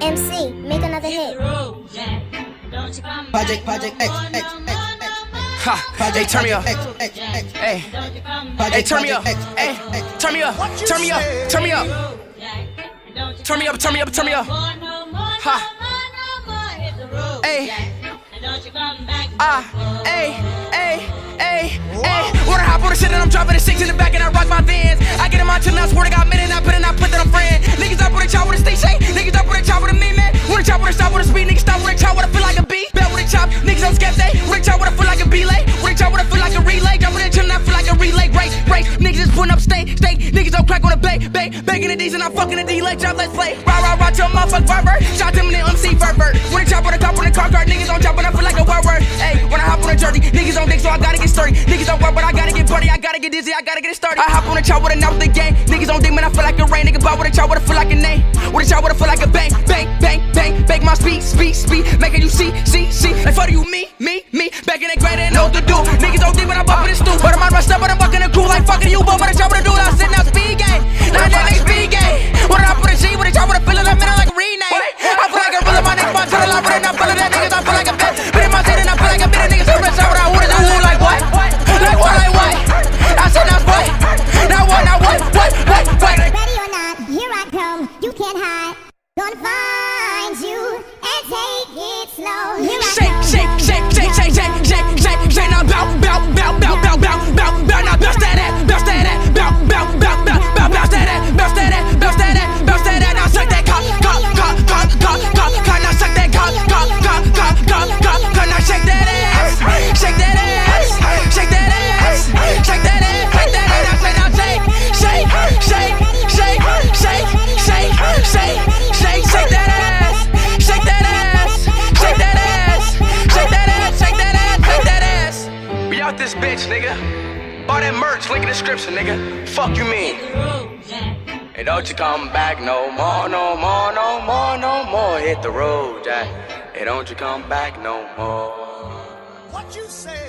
MC, make another hit. Project X. Ha, hey, turn me up. Hey, hey, turn me up. Hey, turn me up. Turn me up. Turn me up. Turn me up. Turn me up. Turn me up. Ha. Hey. Hey, hey, hey, hey. Wanna hop on the shit and I'm dropping the 6 in the back and I rock my Vans. I get in my chin and I swear to God, minute I put it, I put that I'm friend. Niggas up with a chop with a stick shake. Niggas up with a chop with a me man. Wanna chop with a stop with a speed. Niggas stop with a chop with a feel like a B. Bet with a chop. Niggas on skeptic. With a chop with a feel like a B-lay. With a chop with a feel like a relay. Jump with a chin and I feel like a relay. Race. Niggas just putting up steak. Niggas don't crack on a bake. Baking the D's and I'm fucking the D. Like job, let's play. Rah to a motherfucker pervert. Shot them in the MC pervert. With a chop with a cop with a car cart. Niggas on chop and I feel like a word. Hey, when I hop on a jersey, niggas on dick, so I gotta get sturdy. Niggas don't work, but I gotta get buddy. I gotta get dizzy, I gotta get it started. I hop on a chop with a knot with the gang. Niggas on dick, man, I feel like a rain. Nigga ball with a chop with a feel like a name. With a chop with a feel like a bang. Bake my speed. Making you see. Like, fuck you, me. Back in the grade, they know what to do. Niggas on dick when I bump in the stool. But I'm on my stuff, but I'm bucking the crew. Like, fucking you, but with a chop with a dude, I'm sitting out speed game. Now that ain't speed game. What I put a G with a chop with a feeling, I'm in like a rename. I feel like a real my niggas, my channel, I'm running, I'm feeling that niggas, I feel like a bitch. Been in my city, and I feel like a bit of niggas, I'm rich, I'm what I do, like what? Like what? I said now what? Now what? Ready or not, here I come, you can't hide. Gonna find you and take it slow. Here I come. Shake, now bow, now bounce that ass, bounce that ass, now suck that cock, now suck that cock, now shake that ass, shake that ass, now shake that ass. We out this bitch, nigga. Buy that merch, link in the description, nigga. Fuck you mean? Hey, don't you come back no more. Hit the road, Jack. Hey, don't you come back no more. What you say?